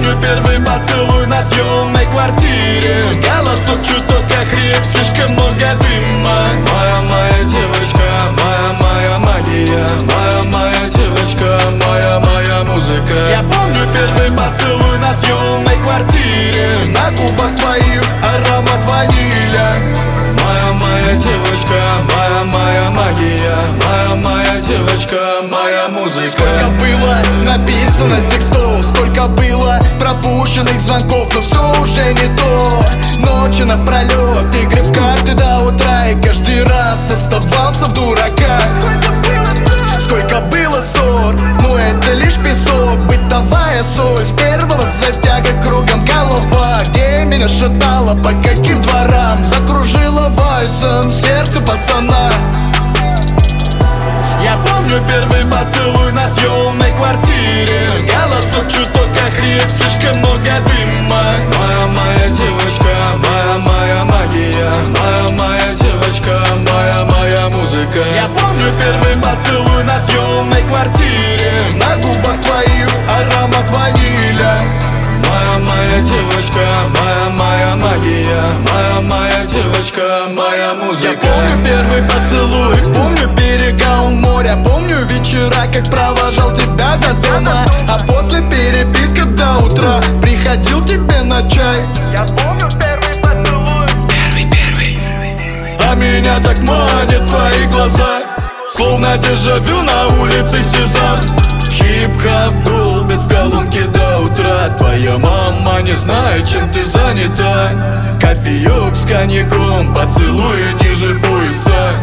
помню первый поцелуй на съемной квартире. Голосок чуток охрип, слишком много дыма. Моя девочка, моя магия. Моя девочка, моя музыка. Я помню первый поцелуй на съемной квартире. На губах твоих аромат ваниля. Моя девочка, моя магия. Моя девочка, моя музыка. Сколько было написано текстов, сколько было пропущенных звонков, но все уже не то. Ночи напролет, игры в карты до утра, и каждый раз оставался в дураках. Сколько было ссор, но это лишь песок. Бытовая соль, с первого затяга кругом голова. Где меня шатало, по каким дворам, закружила вальсом сердце пацана. Я помню первый поцелуй на съемной квартире. Голосок чуток охрип, слишком много дыма. Моя девочка, моя магия. Моя девочка, моя музыка. Я помню первый поцелуй на съемной квартире. На губах твоих аромат ваниля. Моя девочка, моя магия. Моя девочка, моя музыка. Я помню первый поцелуй, помню берега у моря. Помню вечера, как провожал тебя до дома. А после переписка до утра приходил тебе на чай. Я помню первый поцелуй. Первый. А меня так манят твои глаза, словно дежавю на улице Сезам. Хип-хоп долбит в колонке до утра. Твоя мама не знает, чем ты занята. Кофеек с коньяком, поцелуй ниже пояса.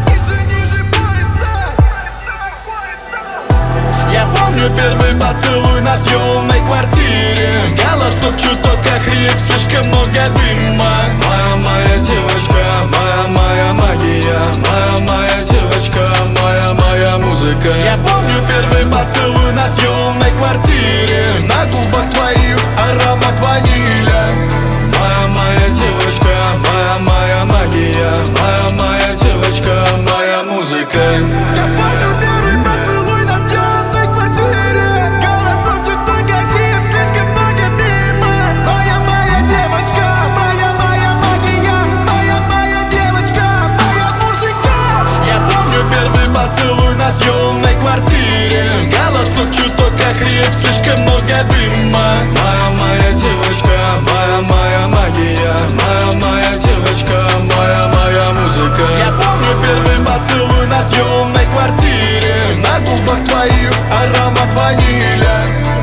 Я помню первый поцелуй на съемной квартире. Голосок чуток охрип, слишком много дыма. Моя девочка, моя магия. Моя девочка, моя музыка. Я помню первый поцелуй на съемной квартире. На губах твоих аромат ваниля. Моя девочка, моя магия. Моя девочка, моя музыка. Я помню первый поцелуй на съемной квартире. Голосок чуток охрип, слишком много дыма. Моя девочка, моя магия. Моя девочка, моя музыка. Я помню первый поцелуй на съемной квартире. Голосок чуток охрип, слишком много дыма. Моя девочка, моя магия. Моя девочка, моя музыка. Я помню первый поцелуй на съемной квартире. На губах твоих аромат ваниля.